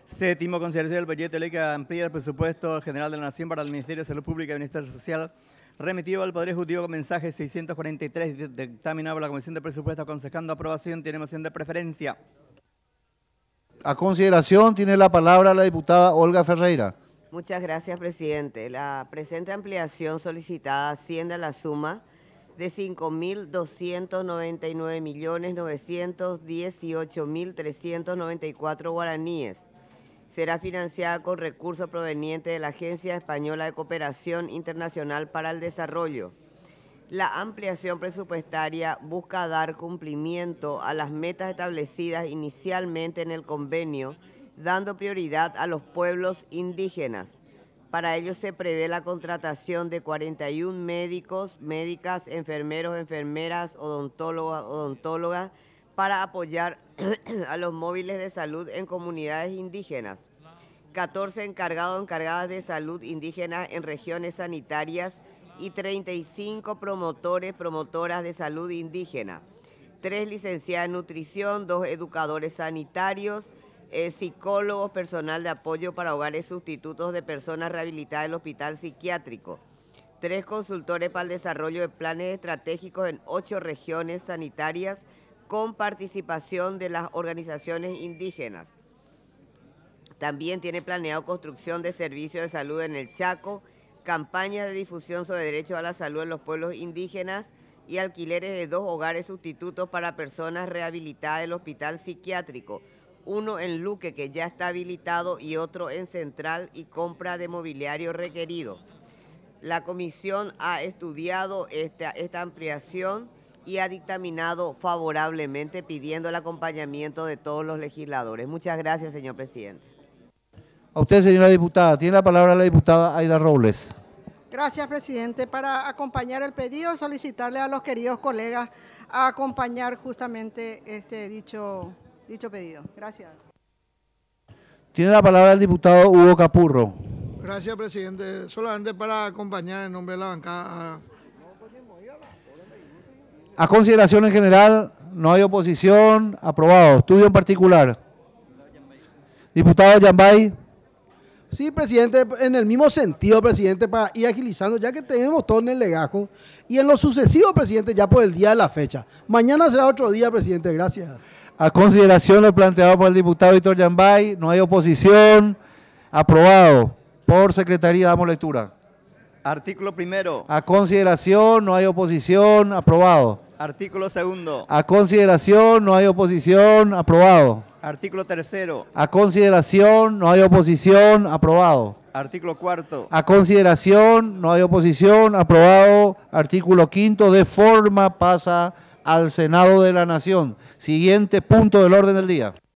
Séptimo, consideración del proyecto de ley que amplía el presupuesto general de la Nación para el Ministerio de Salud Pública y Bienestar Social, remitido al Poder Ejecutivo con mensaje 643, dictaminado por la Comisión de Presupuestos, aconsejando aprobación. Tiene moción de preferencia. A consideración tiene la palabra la diputada Olga Ferreira. Muchas gracias, presidente. La presente ampliación solicitada asciende a la suma de 5.299.918.394 guaraníes. Será financiada con recursos provenientes de la Agencia Española de Cooperación Internacional para el Desarrollo. La ampliación presupuestaria busca dar cumplimiento a las metas establecidas inicialmente en el convenio, dando prioridad a los pueblos indígenas. Para ello se prevé la contratación de 41 médicos, médicas, enfermeros, enfermeras, odontólogos, odontólogas, para apoyar a los móviles de salud en comunidades indígenas. 14 encargados o encargadas de salud indígena en regiones sanitarias y 35 promotores, promotoras de salud indígena. 3 licenciadas en nutrición, 2 educadores sanitarios, psicólogos, personal de apoyo para hogares sustitutos de personas rehabilitadas del hospital psiquiátrico. 3 consultores para el desarrollo de planes estratégicos en 8 regiones sanitarias con participación de las organizaciones indígenas. También tiene planeado construcción de servicios de salud en el Chaco, campañas de difusión sobre derechos a la salud en los pueblos indígenas y alquileres de 2 hogares sustitutos para personas rehabilitadas del hospital psiquiátrico, uno en Luque que ya está habilitado y otro en Central, y compra de mobiliario requerido. La comisión ha estudiado esta ampliación y ha dictaminado favorablemente pidiendo el acompañamiento de todos los legisladores. Muchas gracias, señor presidente. A usted, señora diputada, tiene la palabra la diputada Aida Robles. Gracias, presidente. Para acompañar el pedido, solicitarle a los queridos colegas a acompañar justamente dicho pedido. Gracias. Tiene la palabra el diputado Hugo Capurro. Gracias, presidente. Solamente para acompañar en nombre de la bancada. A consideración en general, no hay oposición, aprobado. Estudio en particular. Diputado Yambay. Sí, presidente, en el mismo sentido, presidente, para ir agilizando, ya que tenemos todo en el legajo, y en lo sucesivo, presidente, ya por el día de la fecha. Mañana será otro día, presidente, gracias. A consideración lo planteado por el diputado Víctor Yambay, no hay oposición, aprobado. Por secretaría damos lectura. Artículo primero. A consideración, no hay oposición, aprobado. Artículo segundo. A consideración, no hay oposición, aprobado. Artículo tercero. A consideración, no hay oposición, aprobado. Artículo cuarto. A consideración, no hay oposición, aprobado. Artículo quinto, de forma pasa al Senado de la Nación. Siguiente punto del orden del día.